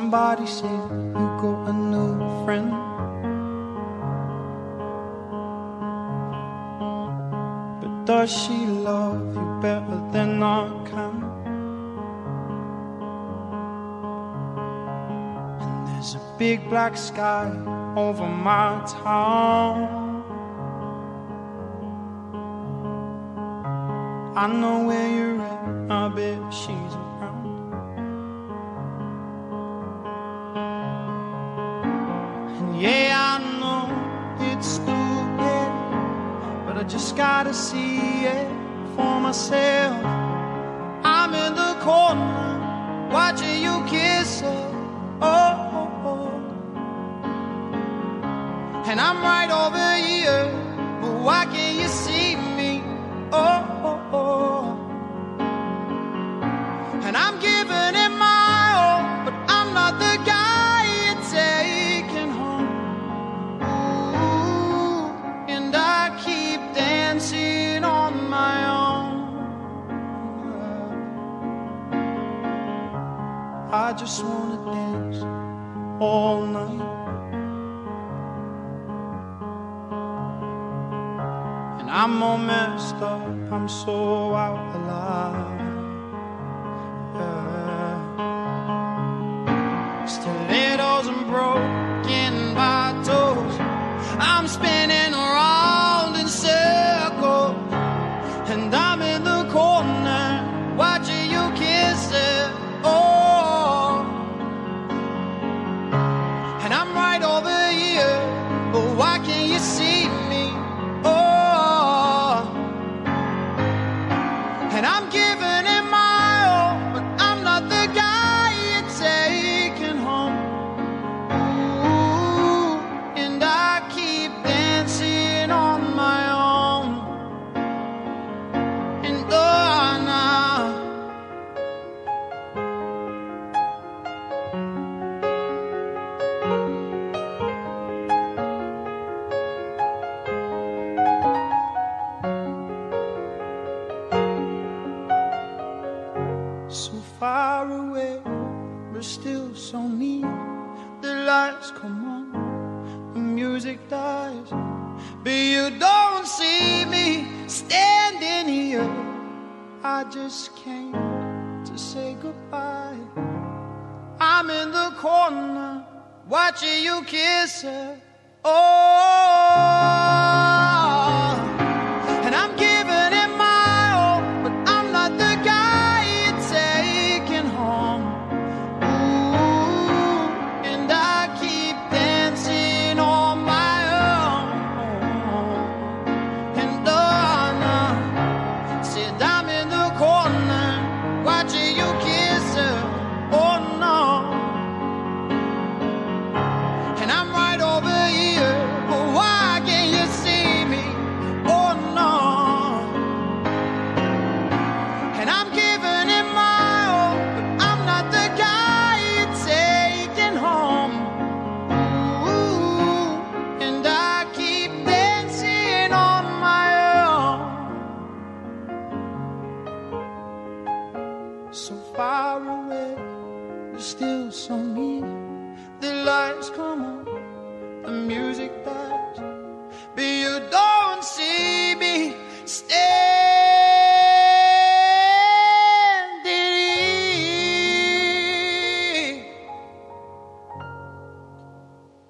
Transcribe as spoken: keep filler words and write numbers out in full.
Somebody said you got a new friend. But does she love you better than I can? And there's a big black sky over my town. I know where you're at, I bet she's around. And yeah, I know it's stupid, but I just gotta see it for myself. I'm in the corner, watching you kiss her. Oh, oh, oh. And I'm right over here, but why can't you see me? Oh, oh, oh. And I'm giving it my all, but I'm not the guy you're taking home. Ooh, and I keep dancing on my own. I just wanna dance all night. I'm all messed up, I'm so out of line. Yeah. Stilettos and broken bottles, I'm spinning around in circles. And I'm in the corner, watching you kiss it. Oh, and I'm right over here, but why can't you see me? And I'm giving it my all, but I'm not the guy you're taking home. Ooh, and I keep dancing on my own. And oh, now so far away, but still so near. The lights come on, the music dies, but you don't see me standing here. I just came to say goodbye. I'm in the corner, watching you kiss her. Oh, and I'm giving it my all, but I'm not the guy you're taking home. Ooh, and I keep dancing on my own. And oh, no, said I'm in the corner, watching you kiss her. Oh, no, and I'm right over here, but why can't you see me? Oh, no, and I'm giving it my all, but I'm not the guy you're taking home. Ooh, and I keep dancing on my own. So far away, but still so near. The lights come on, the music dies, but you don't see me stay.